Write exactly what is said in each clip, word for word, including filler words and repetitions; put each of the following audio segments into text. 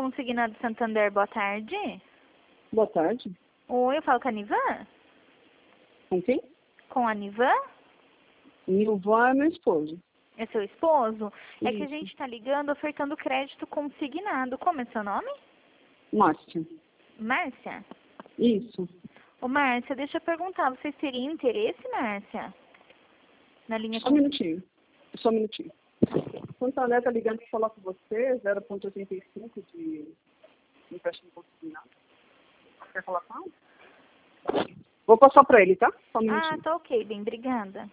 Consignado Santander, boa tarde. Boa tarde. Oi, eu falo com a Nivan? Com quem? Com a Nivan? Nilvan é meu esposo. É seu esposo? Isso. É que a gente está ligando ofertando crédito consignado. Como é seu nome? Márcia. Márcia? Isso. Ô, Márcia, deixa eu perguntar, vocês teriam interesse, Márcia? Na linha Só um minutinho. Só um minutinho. Santander tá ligando para falar com você, zero vírgula oitenta e cinco de empréstimo consignado. Quer falar com ele? Vou passar para ele, tá? Só um Ah, minutinho. tá ok, bem, obrigada.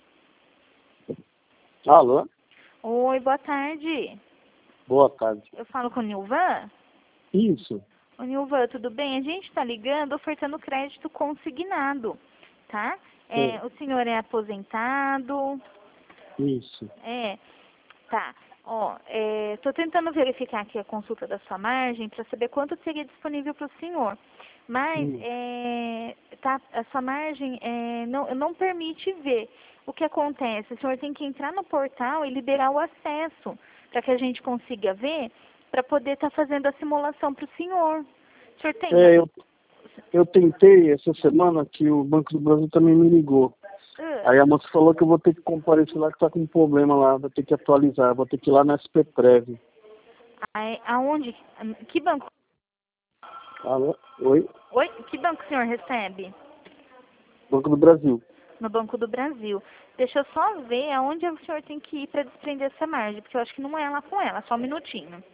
Alô? Oi, boa tarde. Boa tarde. Eu falo com o Nilvan? Isso. Ô, Nilvan, tudo bem? A gente está ligando ofertando crédito consignado, tá? É, Sim. o senhor é aposentado? Isso. É, tá. Ó, estou tentando verificar aqui a consulta da sua margem para saber quanto seria disponível para o senhor. Mas Hum. é, tá, a sua margem é, não, não permite ver. O que acontece? O senhor tem que entrar no portal e liberar o acesso para que a gente consiga ver, para poder estar fazendo a simulação para o senhor. O senhor tem? É, eu, eu tentei essa semana que o Banco do Brasil também me ligou. Uh, Aí a moça falou que eu vou ter que comparecer lá, que tá com um problema lá, vou ter que atualizar, vou ter que ir lá na S P Prev. aí, aonde? Que banco? Alô? Oi? Oi? Que banco o senhor recebe? Banco do Brasil. No Banco do Brasil. Deixa eu só ver aonde o senhor tem que ir para desprender essa margem, porque eu acho que não é lá com ela, só um minutinho.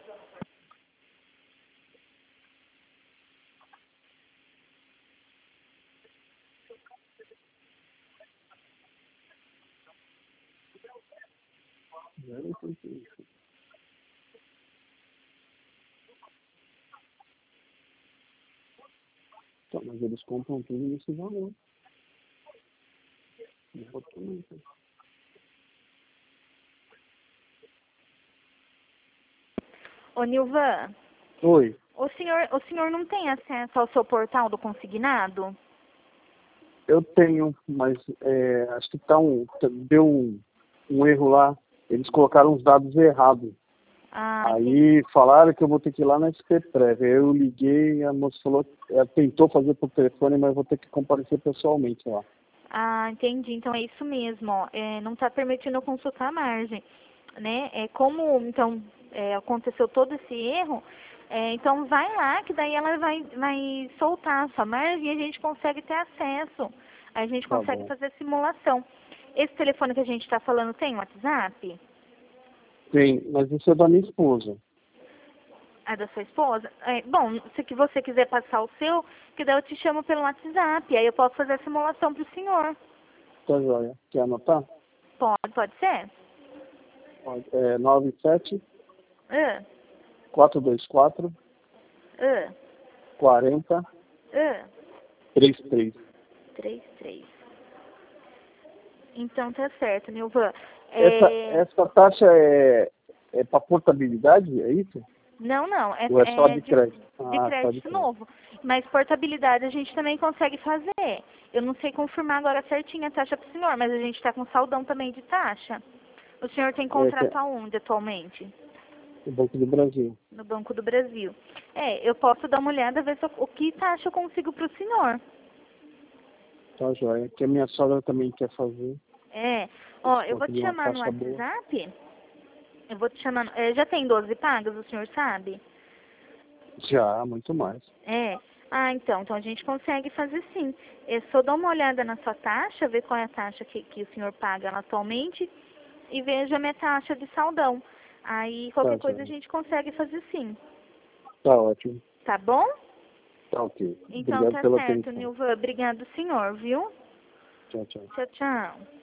Tá, mas eles compram tudo nesse valor. Exatamente. Ô, Nilvan, Oi. o senhor, o senhor não tem acesso ao seu portal do consignado? Eu tenho, mas é, acho que tá um, deu um, um erro lá. Eles colocaram os dados errados. Ah, Aí falaram que eu vou ter que ir lá na S P Prev. Aí eu liguei, a moça falou, ela tentou fazer por telefone, mas eu vou ter que comparecer pessoalmente lá. Ah, entendi. Então é isso mesmo, ó. É, não está permitindo eu consultar a margem, né? É como então é, aconteceu todo esse erro, é, então vai lá que daí ela vai, vai soltar a sua margem e a gente consegue ter acesso. Aí a gente Tá consegue bom. fazer a simulação. Esse telefone que a gente está falando tem WhatsApp? Tem, mas isso é da minha esposa. A da sua esposa? É, bom, se que você quiser passar o seu, que daí eu te chamo pelo WhatsApp, aí eu posso fazer a simulação para o senhor. Tá joia. Quer anotar? Pode, pode ser? Pode. É nove sete Ah, quatro dois quatro ah, quatro zero ah. três três. Três, três. Então tá certo, Nilvan. Essa, É... essa taxa é, é para portabilidade, é isso? Não, não. É, Ou é só é de de, crédito? de Ah, só de crédito crédito. novo. Mas portabilidade a gente também consegue fazer. Eu não sei confirmar agora certinho a taxa para o senhor, mas a gente está com saldão também de taxa. O senhor tem Esse contrato é aonde atualmente? o Banco do Brasil. No Banco do Brasil. É, eu posso dar uma olhada, ver se eu, o que taxa eu consigo para o senhor. Tá joia. Que a minha sogra também quer fazer. É. Ó, eu vou te Conseguir uma chamar no taxa boa. WhatsApp. Eu vou te chamar. no- é, já tem doze pagas, o senhor sabe? Já, muito mais. É. Ah, então, então a gente consegue fazer sim. É só dar uma olhada na sua taxa, ver qual é a taxa que, que o senhor paga atualmente e veja a minha taxa de saldão. Aí qualquer Tá coisa a joia. gente consegue fazer sim. Tá ótimo. Tá bom? Tá ok. Então Obrigado tá pela certo, atenção. Nilvan. Obrigado, senhor, viu? Tchau, tchau. Tchau, tchau.